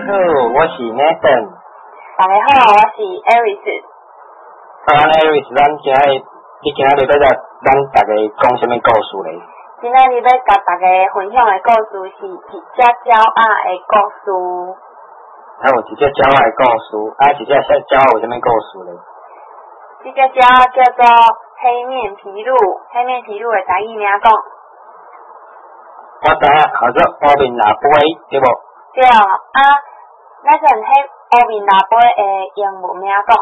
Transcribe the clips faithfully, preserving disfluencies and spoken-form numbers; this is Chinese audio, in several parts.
好，我是 Nathan。 大家好，我是 Aris。 好，咱 Aris，咱今日你今日要甲咱大家讲什么故事咧？ 今仔日要甲大家分享的故事是一只鸟仔的故事。 还有一只鸟仔的故事，啊，一只鸟仔有什么故事咧？ 这只鸟叫做黑面琵鹭，黑面琵鹭的台语名讲。 我知影，叫做乌面腊杯，对无？ 对啊，啊，咱像迄乌面腊杯的英文名讲。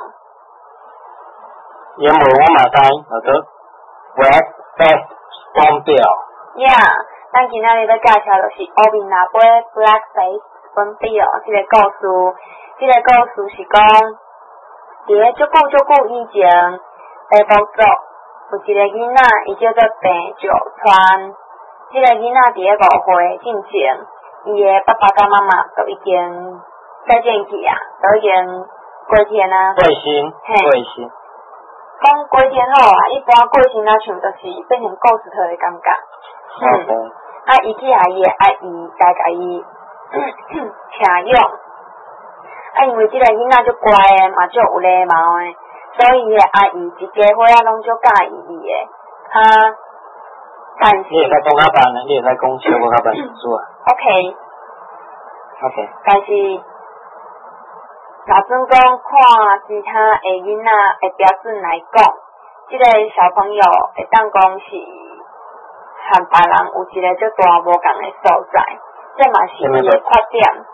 英文我嘛知，叫做 Black-faced Spoonbill。 呀，咱今仔日要介绍就是乌面腊杯 Black-faced Spoonbill 这个故事。这个故事是讲，伫咧足久足久以前，北部族有一个囡仔，伊叫做平石川。这个囡仔伫咧五岁进前，伊的爸爸甲妈妈都已经再见去啊，都已经过天啊。 过身，过身。 讲过天后啊，一般过身啊，像就是变成故事头的感觉。 嗯。 嗯啊，伊去下伊的阿姨来甲伊请养。啊，因为这个囡仔足乖的，嘛足有礼貌的，所以伊的阿姨一家伙啊拢足介意伊的。他但是你会使讲较慢，你会使讲小可较慢字啊。 OK。 OK。 但是，若准讲看其他的囡仔的标准来讲，这个小朋友会当讲是和别人有一个足大无共的所在，这嘛是伊的缺点。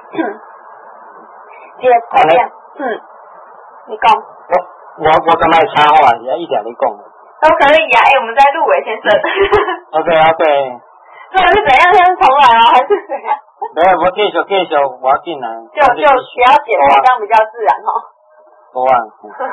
这个缺点，嗯，你讲。 我我我感觉插话，现在一点你讲。 都可以啊，哎，我们在录诶，先生。 OK OK。 这个是怎样？先重来啊，还是怎样？ 没有，我继续继续，我要进来。 就就不要剪了，这样比较自然哦。 好啊。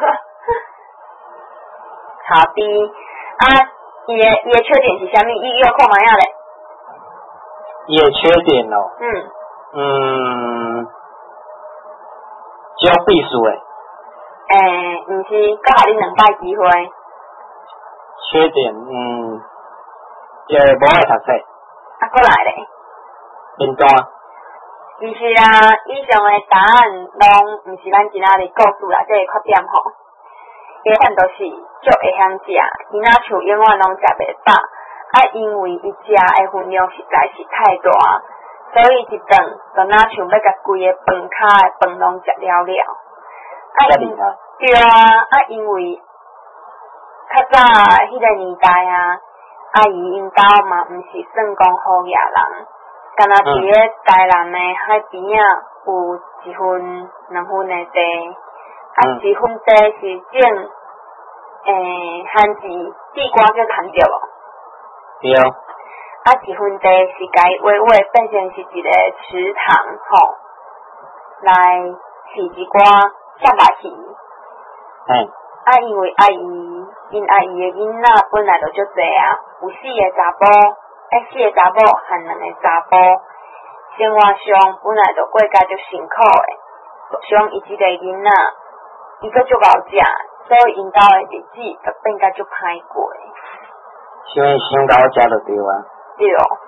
好的，啊，伊的伊的缺点是啥物？伊有看卖啊咧？ 伊的缺点哦。 嗯。 嗯。只有避暑诶。 诶，毋是，搁下你两摆机会。 缺点，嗯，就无爱读册。 啊，搁来咧。 简单。 其实啊，以上的答案拢毋是咱今仔日故事啦，这个缺点吼。缺点都是足会晓食，囡仔像永远拢食袂饱，啊，因为伊食的分量实在是太大，所以一顿就若像要甲规个饭卡的饭拢食了了。啊，因对啊，啊，因为较早迄个年代啊，阿姨因兜嘛毋是算讲好野人，敢若伫咧台南的海边啊，有一分两分的地，啊，一分地是种诶番薯、地瓜叫砍掉咯。 对。 啊，一分地是甲伊挖挖变成是一个池塘吼，来饲一寡虾米鱼。 嗯。 啊，因为阿姨因阿姨的囡仔本来就足济啊，有四个查甫，啊四个查某和两个查甫，生活上本来就过甲足辛苦的，像伊即个囡仔，伊阁足敖食，所以因兜的日子就变甲足歹过。 所以想到食就对啊。 对。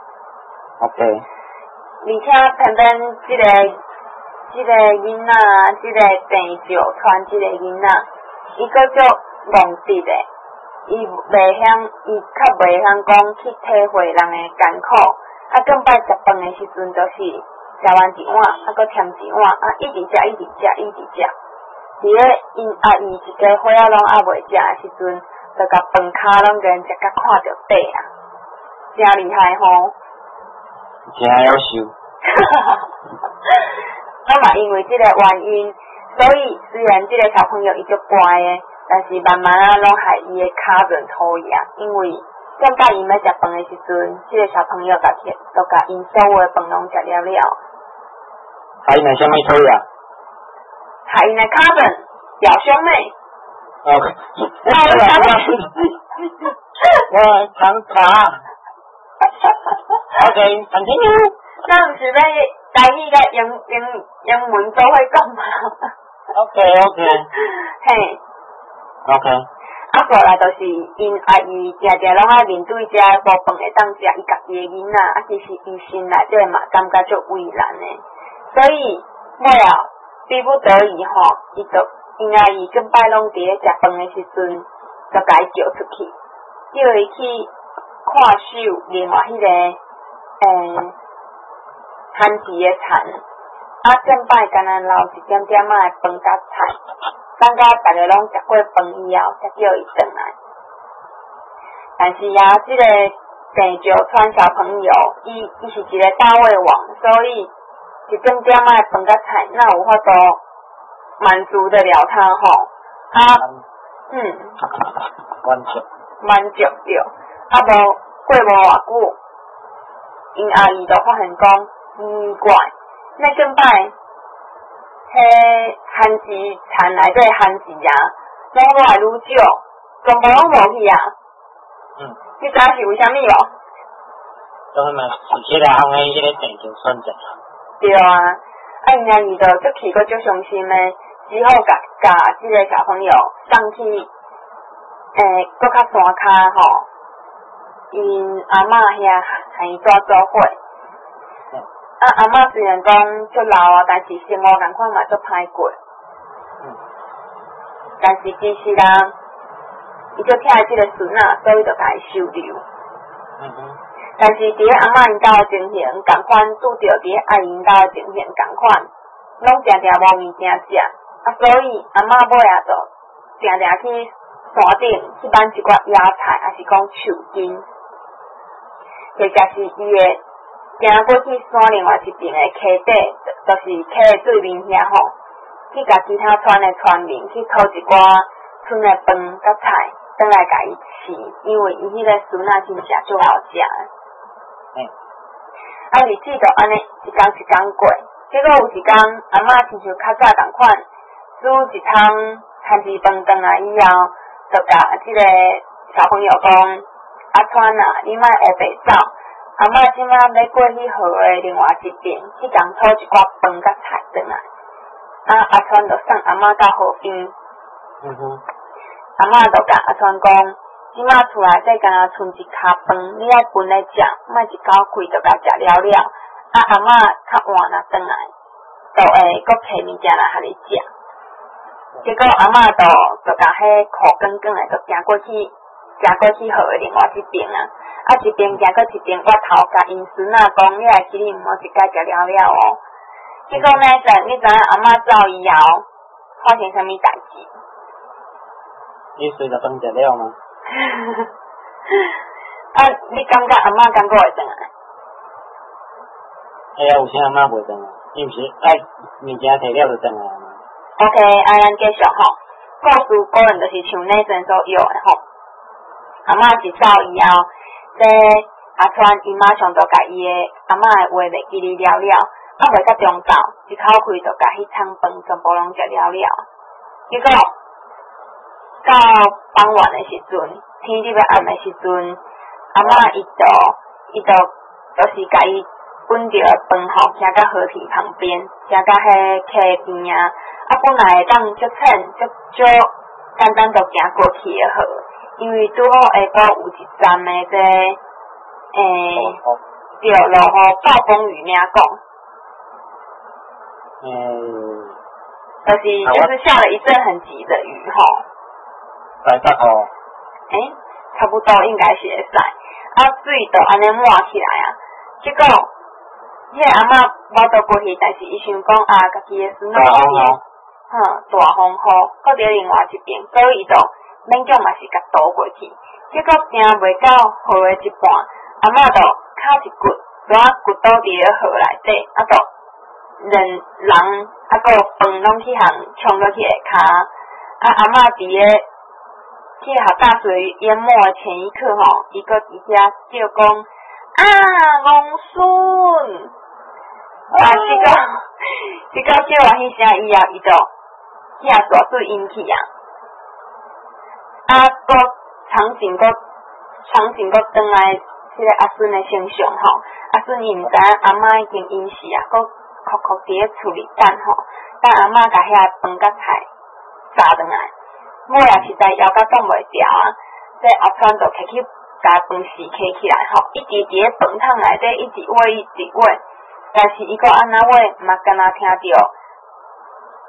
OK。 而且偏偏即个即个囡仔，即个平石川即个囡仔。伊阁足戆直的，伊袂晓，伊较袂晓讲去体会人的艰苦。啊，更摆食饭的时阵，就是食完一碗，啊，阁添一碗，啊，一直食，一直食，一直食。伫咧因阿姨一家伙仔拢还袂食的时阵，就甲饭卡拢连食甲看着底啊，真厉害吼！ 真夭寿。 啊嘛，因为即个原因。所以虽然这个小朋友伊足乖的，但是慢慢啊拢害伊的骹润土呀，因为正摆伊要食饭的时阵，这个小朋友甲去都甲因所有的饭拢食了了。 害因的什么土呀？ 害因的骹润，表兄妹。 哦。我长卡。OK， continue。 那毋是要台语甲英英英文都会讲吗？ OK OK。 嘿。 OK。 啊，过来就是因阿姨定定拢爱面对遮无饭会当食伊家己的囡仔，啊，其实伊心内底嘛感觉足为难的，所以尾啊，逼不得已吼，伊就因阿姨整摆拢伫咧食饭诶时阵，就甲伊叫出去，叫伊去看守另外迄、那个诶番薯诶田，啊整摆干那留一点点仔诶饭甲菜，等甲逐个拢食过饭以后，才叫伊转来。但是啊，即、這个郑石川小朋友，伊伊是一个大胃王，所以一点点仔诶饭甲菜，哪有法度满足得了他吼？啊，嗯， 满足， 满足对，啊无过无偌久，因阿姨就发现讲奇怪，那整摆迄番薯田内底番薯啊，拢愈来愈少，全部拢无去啊。 嗯， 你知影是为虾米无？ 都嘛是起来红诶，迄个郑石川者。 对啊，啊因阿姨就足气阁足伤心诶。之后，甲甲即个小朋友送去诶，搁较山骹吼，因阿嬷遐和伊抓做伙。 嗯、 啊，阿嬷虽然讲足老啊，但是生活共款嘛足歹过。 嗯。 但是其实啦，伊足疼即个孙仔，所以就甲伊收留。 嗯哼。 但是伫咧阿嬷因兜诶情形，共款拄着伫咧阿姨因兜诶情形共款，拢常常无物件食。啊，所以阿嬷尾啊，就常常去山顶去挽一寡野菜，还是讲树根，或者是伊会行过去山另外一边诶溪底，就是溪诶对面遐吼，去甲其他村诶村民去讨一寡剩诶饭甲菜，转来甲伊饲，因为伊迄个孙仔真正足好食诶。 嗯。 啊，日子就安尼一天一天过，结果有一天阿嬷亲像较早共款。煮一汤番薯饭转来以后，就甲即个小朋友讲：阿川啊，你莫黑白走，阿嬷即摆要过去河诶另外一边，去共讨一寡饭甲菜转来。啊，阿川就送阿嬷到河边。 嗯哼。 阿嬷就甲阿川讲：即摆厝内底敢若剩一卡饭，你爱分来食，莫一狗开就甲食了了。啊，阿嬷较晚若转来，就会搁摕物件来互你食。结果阿嬷就就甲迄裤卷卷诶，就行过去，行过去河诶另外一边啊，啊一边行过一边，我头甲因孙仔讲，你来去你毋好一家食了了哦。结果那阵，你知影阿嬷走以后发生啥物代志？ 你随着饭食了吗？ 啊，你感觉阿嬷敢过会转来？ 哎呀，有啥阿嬷袂转来？伊毋是爱物件摕了就转来吗？ OK， 啊，咱继续吼。故事果然就是像那阵所有诶吼。阿嬷一走以后，这阿川伊马上就甲伊诶阿嬷诶话袂记哩了了，啊袂甲中昼，一口开就甲迄餐饭全部拢食了了。结果到傍晚诶时阵，天入要暗诶时阵，阿嬷伊就伊就就是甲伊分着饭吼，行到河堤旁边，行到迄溪边啊。啊，本来会当足浅、足足简单就行过去诶河，因为拄好下晡有一站诶这诶，对，落雨暴风雨领讲， 嗯， 就是就是下了一阵很急的雨吼。 来得哦。 诶，差不多应该是会使，啊水就安尼满起来啊，结果迄个阿嬷我倒过去，但是伊想讲啊，家己诶孙仔哼，大风雨，搁伫另外一边，所以伊就勉强嘛是甲倒过去。结果行袂到河诶一半，阿嬷就卡一骨，就啊骨倒伫咧河内底，啊就人人啊搁饭拢去项冲落去下骹，啊阿嬷伫咧去下大水淹没诶前一刻吼，伊搁伫遐叫讲啊公孙，啊结果结果叫完迄声以后，伊就遐大水引起啊，啊搁场景搁场景搁转来迄个阿孙诶身上吼，阿孙伊毋知影阿嬷已经因死啊，搁哭哭伫咧厝里等吼，等阿嬷甲遐饭甲菜炸转来，我也实在腰甲挡袂牢啊，这阿川就摕去甲饭匙摕起来吼，一直伫咧饭桶内底一直喂一直喂，但是伊搁安那喂，嘛敢若听着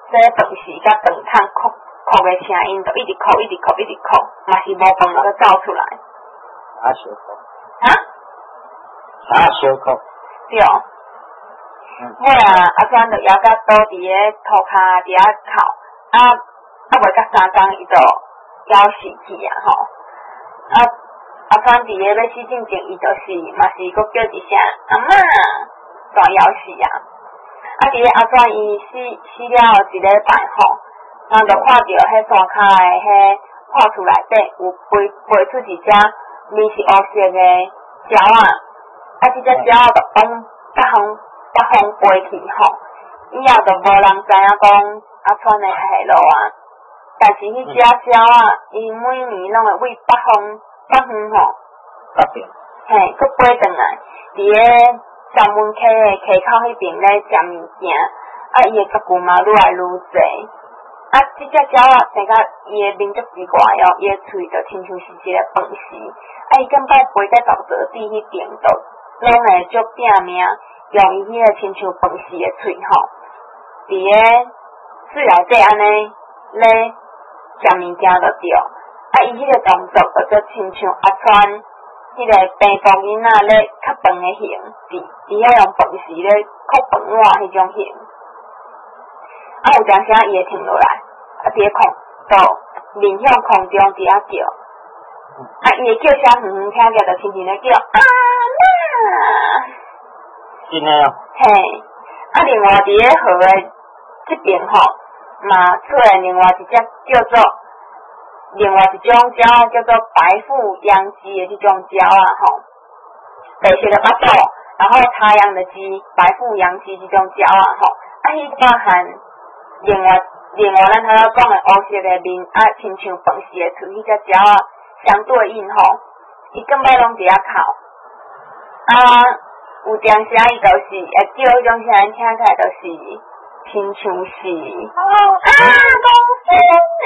这饭匙甲饭桶哭哭的声音，就一直哭，一直哭，一直哭，嘛是无饭就走出来。 啥小哭？ 啊？ 啥小哭？ 对。嗯。后来阿川就摇甲倒伫个涂骹伫遐哭，啊啊袂甲三工伊就枵死去啊吼。啊阿川伫个要死进前，伊就是嘛是佫叫一声阿嬷，就枵死啊。啊伫个阿川伊死死了后一礼拜吼，咱就看到迄山骹的迄破厝内底有飞飞出一只面是黑色的鸟仔，啊即只鸟仔就往北方北方飞去吼，以后就无人知影讲阿川的下落啊。但是迄只鸟仔，伊每年拢会为北方北方吼， 北边， 嘿，佮飞转来，伫个三门溪的溪口迄边咧食物件，啊，伊的脚骨嘛愈来愈侪。啊，即只鸟仔生甲伊的面足奇怪哦，伊的喙就亲像是一个饭匙，啊，伊感觉飞在沼泽地迄边，就拢会足拼命用伊迄个亲像饭匙的喙吼，伫个水内底安尼咧食物件就对，啊，伊迄个动作就足亲像阿川迄个病毒囡仔咧较长的形，伫伫遐用饭匙咧扣饭碗迄种形。啊，有阵时伊会停落来，啊，伫个空就面向空中伫遐叫，啊，伊的叫声远远听起来就亲像咧叫阿嬷。 真诶哦。 嘿，啊，另外伫个河的即边吼，嘛出来另外一只叫做另外一种鸟仔叫做白腹秧鸡的即种鸟仔吼，白色的巴肚，然后太阳的鸡，白腹秧鸡即种鸟仔吼，啊，迄包含另外另外咱头仔讲的黑色的面，啊，亲像饭匙的喙，迄只鸟仔相对应吼，伊根摆拢伫遐哭，啊，有阵时伊就是会叫迄种声音，听起来就是亲像是啊公司。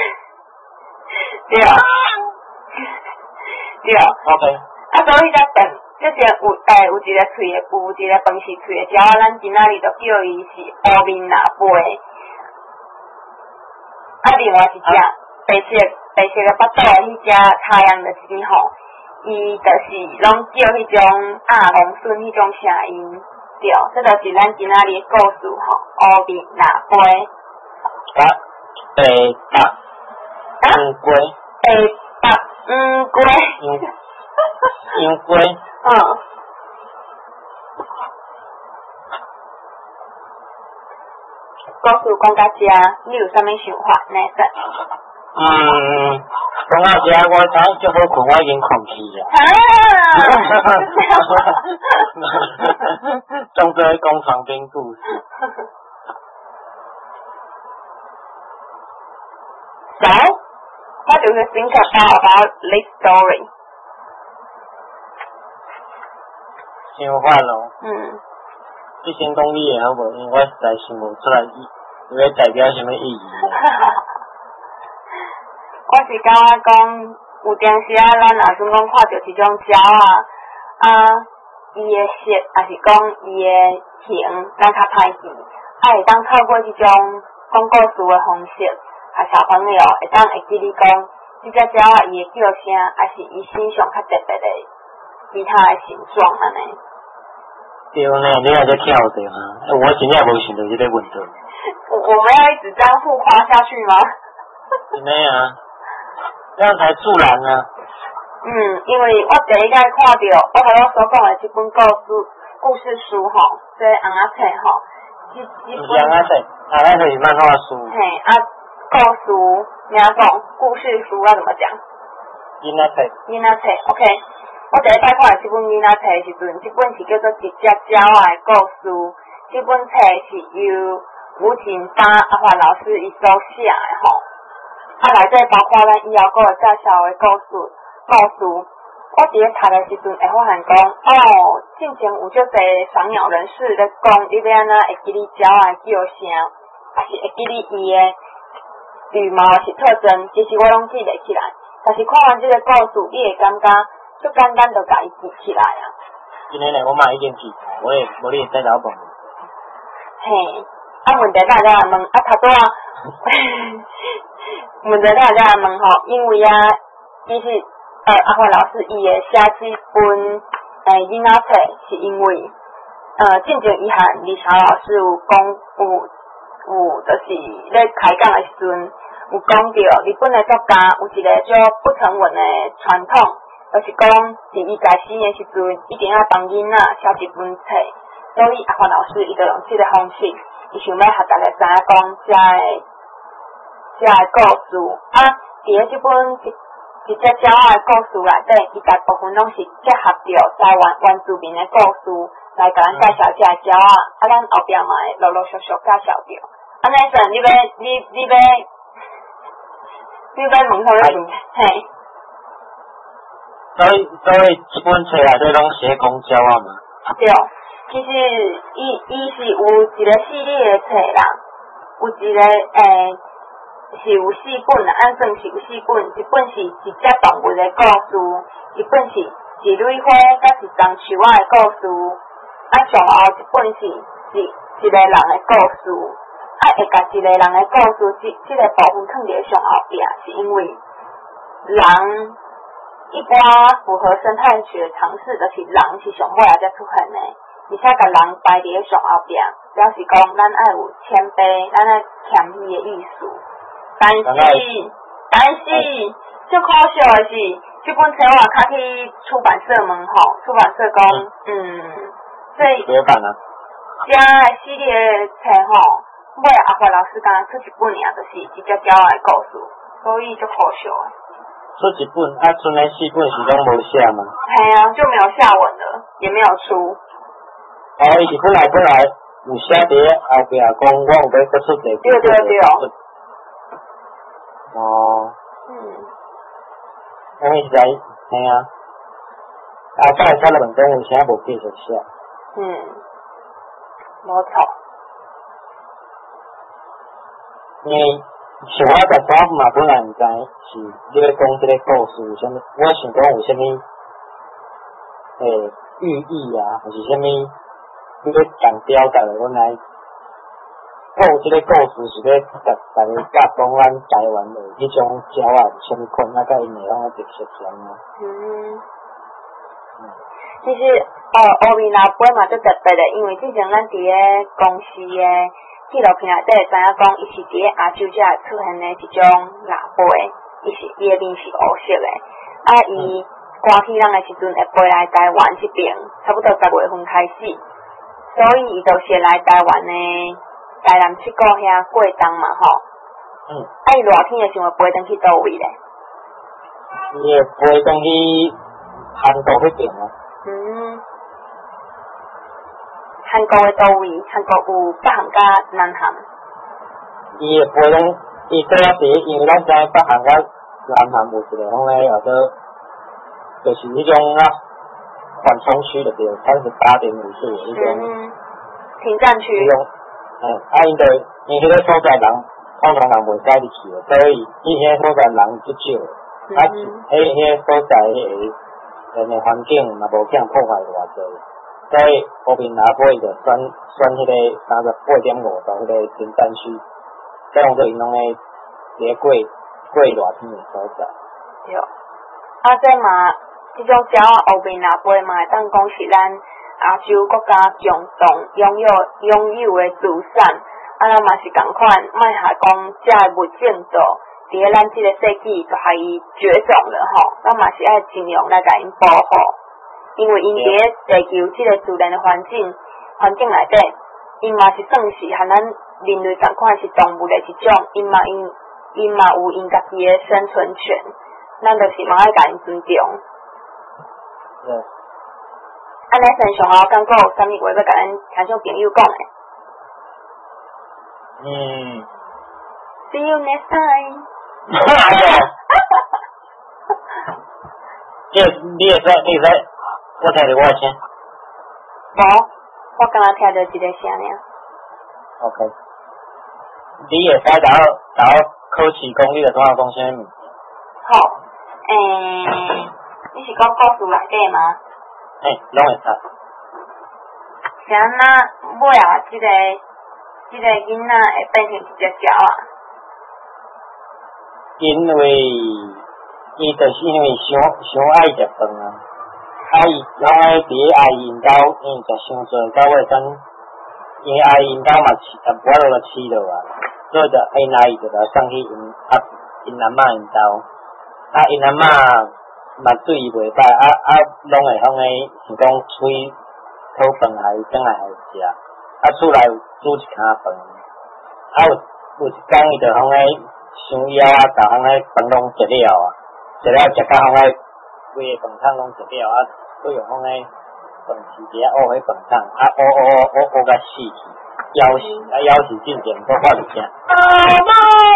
对啊，对啊。 OK。 啊，所以迄只饭，即只有诶有一个喙的，有一个饭匙喙的鸟仔，咱今仔日就叫伊是乌面lap飞。啊，另外一只白色白色的巴肚的迄只太阳的鸡吼，伊就是拢叫迄种鸭龙顺迄种声音，对，这就是咱今仔日的故事吼，乌面lap飞。 啊，白白。乌龟， 诶，白乌龟， 乌龟， 嗯。故事讲到这，你有啥物想法呢？ 嗯，讲到这，我知足好困，我已经困去啊。当作讲床边故事。 So, what do you think about this story? 想法咯。 嗯。 你先讲你的好无？因为我实在想无出来，伊要代表什么意义？ 我是感觉讲，有阵时啊，咱若算讲看到一种鸟啊，啊，伊的色，也是讲伊的形，咱较歹记，啊，会当透过这种讲故事的方式。啊，小朋友会当会记你讲，即只鸟仔伊的叫声，还是伊身上较特别的其他的形状安尼。 对呢，你还在跳对吗？我真正无想到这个问题。 我我们要一直这样互夸下去吗？ 真的啊，这样才自然啊。 嗯，因为我第一摆看到我头我所讲的这本故事故事书吼，这红仔册吼，这这本。 红仔册，红仔册是漫画书。 嘿啊。故事名讲故事书要怎么讲？ 囡仔册。 囡仔册 ，OK。我第一摆看的这本囡仔册的时阵，这本是叫做《一只鸟仔的故事》。这本册是由吴景发阿华老师伊所写的吼。啊，内底包括咱以后佫会介绍的故事故事。我伫咧读的时阵会发现讲，哦，进前有足侪赏鸟人士咧讲，你要安怎会记哩鸟仔叫声，还是会记哩伊的。羽毛是特征，其实我拢记袂起来。但是看完这个故事，你会感觉就简单就甲伊记起来啊。 今天呢，我嘛已经记，我也我也在老本。 嘿， 啊，问题大家来问，啊，头拄啊，问题大家来问吼，因为啊，伊是呃阿华老师伊会写几本诶囡仔册，是因为呃，进前伊和李霞老师有讲有有，就是咧开讲诶时阵，有讲到日本诶作家有一个叫不成文诶传统，就是讲伫伊在死诶时阵，一定要帮囡仔写一本册。所以阿华老师伊就用即个方式，伊想要互大家知影讲遮个遮个故事。啊，伫咧即本一一只鸟仔个故事内底，伊大部分拢是结合着台湾原住民的故事来甲咱介绍遮个鸟仔，啊，咱后壁嘛会陆陆续续介绍着。安尼阵，你要你你要你要问啥物问题？嘿。 所以所以即本册内底拢写讲鸟仔嘛？ 对。其实，伊伊是有一个系列的册啦，有一个诶、欸、是有四本啦，按算是有四本，一本是一只动物的故事，一本是一蕊花甲一丛树仔的故事，啊上后一本是一一个人的故事，啊会甲一个人的故事，即即个部分放伫上后壁，是因为人一般符合生态学常识，就是人是上尾才出现的。而且甲人摆伫上后壁，表示讲咱爱有谦卑，咱爱谦虚的意思。但是，但是最可惜的是，这本册我较去出版社问吼，出版社讲，嗯，所以绝版啊。 遮个系列册吼，尾阿华老师敢出一本尔，就是一只鸟仔的故事，所以就可惜的。 出一本，啊，剩的四本是拢无写嘛？ 嘿啊，就没有下文了，也没有出。 哦，伊是本来本来有写伫后壁讲，我有要搁出第二对对对。 哦。 嗯。 安尼实在，嘿啊。后摆出来问讲有啥无继续写？ 嗯。无错。 因为像我十三嘛，本来毋知是你要讲即个故事有啥物，我想讲有啥物诶寓意啊，或是啥物。你要讲表达的，阮来讲即个故事是要甲大家甲讲咱台湾的迄种鸟仔是啥物款，啊，甲因的迄种特色是安怎？ 嗯。其实，呃，乌面老杯嘛，最特别的，因为之前咱伫咧公司的纪录片内底会知影讲，伊是伫咧亚洲遮出现的一种喇杯，伊是伊的面是乌色的，啊，伊寒天冷的时阵会飞来台湾这边，差不多十月份开始。所以伊就是来台湾的台南七股遐过冬嘛吼。嗯。啊，伊热天就想要飞转去倒位咧？ 伊会飞转去韩国迄边啊。 嗯。韩国的倒位？韩国有北韩甲南韩。 伊会飞转，伊主要是因为咱知北韩甲南韩有一个种诶，或者就是迄种啊。缓冲区的对，三十八点五度的一种停战区。 种，嗯，啊，因着因迄个所在人，通常人袂使入去的，所以伊迄个所在人足少，啊，迄迄个所在迄个人的环境嘛无啥破坏偌济，所以和平拿坡就选选迄个三十八点五度迄个停战区，这样做因拢诶一个过过热天的所在。 对，啊，这嘛。这种鸟仔乌面lap杯嘛，会当讲是咱亚洲国家共同拥有拥有的资产，啊，咱嘛是共款，莫下讲遮个物种度，伫咧咱即个世纪就害伊绝种了吼，咱嘛是爱尽量来甲因保护，因为因伫咧地球即个自然的环境环境内底，因嘛是算是和咱人类共款是动物的一种，因嘛因因嘛有因家己的生存权，咱就是嘛爱甲因尊重。 对。 安尼先上后感觉有啥物话要甲咱听众朋友讲诶？ 嗯。 See you next time。 即你会使，你会使，我听着我诶声。 无，我刚刚听着一个声尔。 OK。你会使甲我甲我考试讲，你着怎样讲啥物？ 好，诶。你是讲故事内底吗？ 嘿，拢会使。 是安那尾啊，即个这个囡仔会变成一只鸟啊？ 因为伊就是因为伤伤爱食饭啊，啊伊拢爱伫阿姨因兜，因为食伤济，到尾等因为阿姨因兜嘛饲，淡薄仔落饲落啊，所以就因阿姨就来送去因阿因阿嬷因兜，啊因阿嬷嘛对伊袂歹，啊啊拢会向伊是讲催讨饭来转来互食，啊厝内有煮一骹饭，啊有有一工伊就向伊伤枵啊，逐项诶饭拢食了啊，食了食到向伊规个饭桶拢食了啊，佫用向伊饭匙底下挖迄饭桶，啊挖挖挖挖甲死去，枵死啊枵死进前佫发一声啊妈！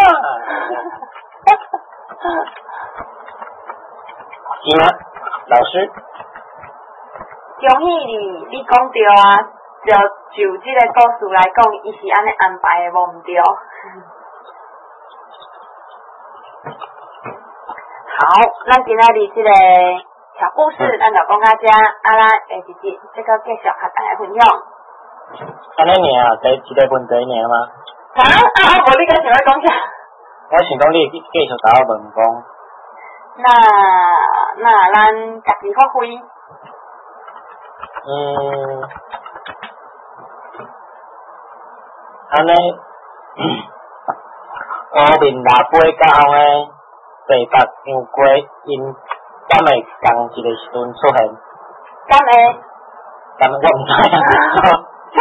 是吗？老师？ 恭喜你，你讲对啊！就就这个故事来讲，伊是安尼安排的，无毋对。好，咱今仔日这个小故事，咱就讲到这，啊，咱下一集再个继续和大家分享。 安尼尔，第一个问题尔吗？ 啊啊！无你敢想要讲啥？ 我想讲你继续甲我问讲。 那那咱家己发挥。 嗯，安尼，乌面腊八甲后诶北北杨过因敢会同一个时阵出现？ 敢会？ 敢我毋知啊。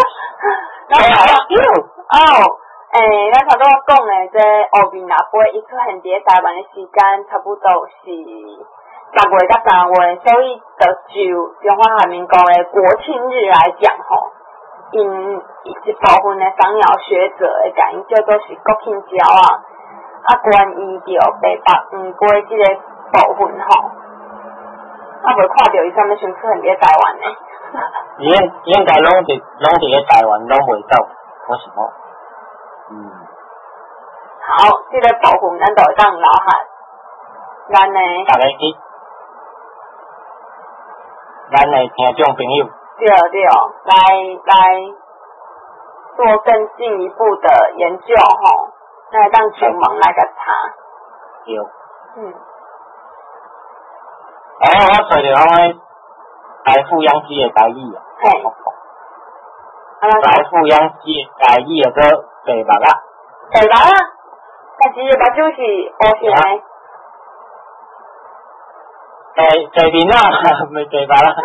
哦，诶，咱头拄我讲诶，这乌面腊八伊出现伫台湾诶时间差不多是十月到三月，所以就就中华人民共诶国庆日来讲吼，因一部分诶商鸟学者会甲因叫做是国庆鸟啊，啊关于着北北黄过即个部分吼，啊袂看着伊啥物先出现伫台湾诶。 伊应应该拢伫拢伫咧台湾，拢袂走，我想讲。嗯。 好，这个部分咱就会当留下。咱呢？ 大家去。咱的听众朋友， 对对，来来做更进一步的研究吼，来当全网来个查。 对。 嗯。 哦，我找着迄个台富养鸡的台语啊。 嘿。 台富养鸡的台语啊，个白目啊。 白目啊？但是目睭是乌色的。 在在面啊，未对吧啦？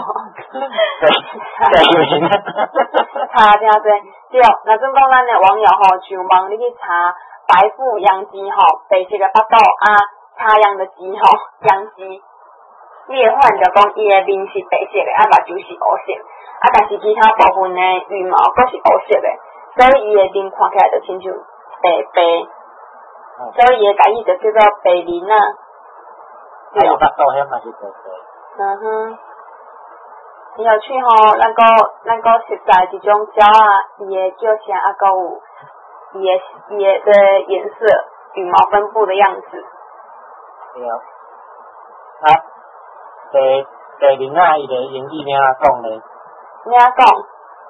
在在面啊。 查听者，对，若准讲咱的网友吼，上网你去查白腹羊鸡吼，白色的巴肚啊，插秧的鸡吼，羊鸡，你会发现着讲伊的面是白色的，啊目睭是乌色，啊但是其他部分呢羽毛都是乌色的，所以伊的面看起来就亲像白白，所以伊的台语就叫做白面啊。 对，巴肚遐嘛是白白。 嗯哼，很有趣吼，咱个咱个实在一种鸟啊，伊的叫声啊，佮有伊的伊的的颜色、羽毛分布的样子。 对啊。啊，第第面啊，伊的英语名啊讲咧？ 咩讲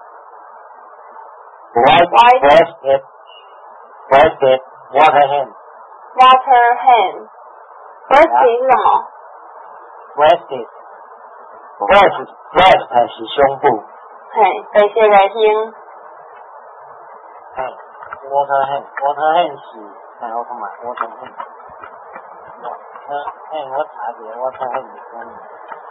？White breasted, breasted water hen. Water hen. Breasted 是什么 ？Breasted. breast breast 是胸部。 嘿，白色的胸。 嘿 ，water hen water hen 是，哎，我看嘛 water hen。water hen 我查一下 water hen 是啥物？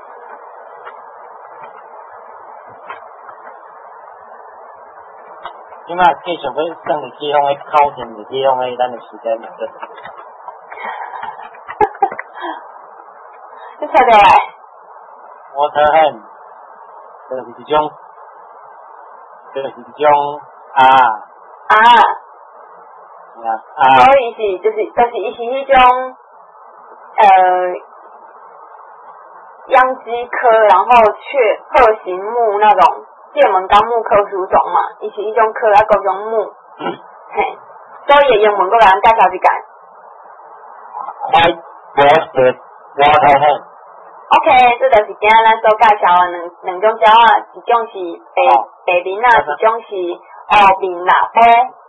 即摆继续要算日记，拢咧考证日记，拢咧咱的时间嘛对。 你猜得来 ？water hen 就是一种，就是一种啊。 啊。 啊。 所以是就是就是伊是迄种呃秧鸡科，然后雀鹤形目那种剑门纲目科属种嘛，伊是迄种科啊各种目。嗯。嘿，所以英文我来介绍一下。 White breasted water hen。 OK， 这就是今仔咱所介绍的两两种鸟啊，一种是白白面啊，一种是后面若要